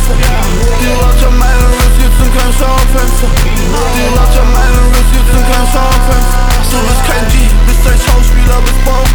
Schaufenster. Die Leute meinen Receipts sind kein Schaufenster. Die Leute meinen Receipts sind kein Schaufenster. Du bist kein G, bist ein Schauspieler, bist Bau.